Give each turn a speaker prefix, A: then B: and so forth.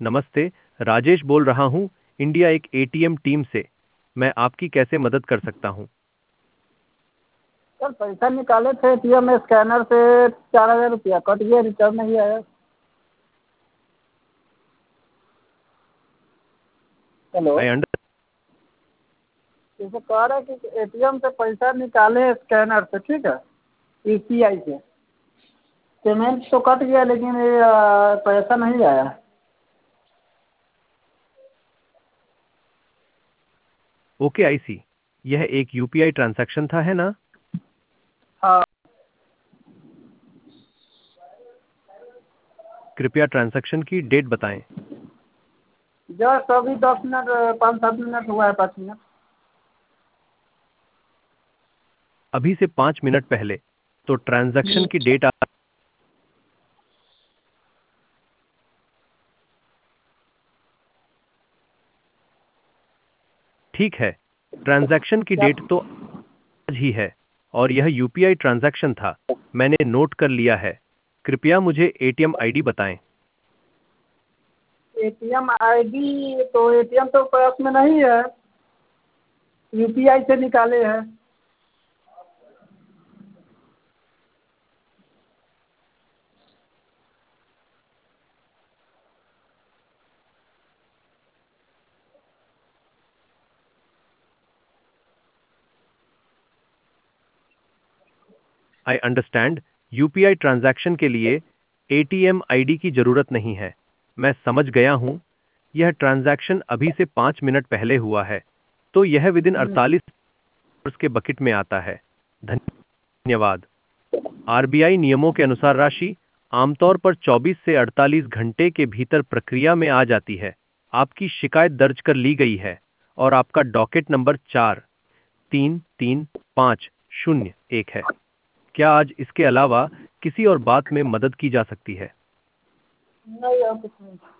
A: नमस्ते, राजेश बोल रहा हूँ, इंडिया एक एटीएम टीम से। मैं आपकी कैसे मदद कर सकता हूँ?
B: सर पैसा निकाले थे एटीएम में स्कैनर से 4,000 रुपया कट गया, रिटर्न नहीं आया। हेलो।
A: आई अंडर
B: जैसे कह रहे हैं कि एटीएम से पैसा निकाले स्कैनर से, ठीक है, यूपीआई से पेमेंट तो कट गया, लेकिन ये पैसा नहीं आया।
A: Okay, I see. यह एक यूपीआई ट्रांजैक्शन था, है ना?
B: हाँ।
A: कृपया ट्रांजैक्शन की डेट बताएं।
B: जस्ट अभी 10 मिनट 5-7 मिनट हुआ है, 5 मिनट।
A: अभी से 5 मिनट पहले। तो ट्रांजैक्शन की डेट ठीक है। ट्रांजैक्शन की
B: क्या?
A: डेट तो आज ही है और यह यूपीआई ट्रांजैक्शन था। मैंने नोट कर लिया है। कृपया मुझे एटीएम आईडी बताएं।
B: एटीएम आईडी तो एटीएम तो पास में नहीं है, यूपीआई से निकाले हैं।
A: I understand. यूपीआई ट्रांजैक्शन के लिए एटीएम आईडी की जरूरत नहीं है। मैं समझ गया हूं। यह ट्रांजैक्शन अभी से 5 मिनट पहले हुआ है, तो यह विदिन 48 आवर्स के बकेट में आता है। धन्यवाद। आरबीआई नियमों के अनुसार राशि आमतौर पर 24 से 48 घंटे के भीतर प्रक्रिया में आ जाती है। आपकी शिकायत दर्ज कर ली गई है और आपका डॉकेट नंबर 433501 है। क्या आज इसके अलावा किसी और बात में मदद की जा सकती है?
B: नहीं और कुछ नहीं।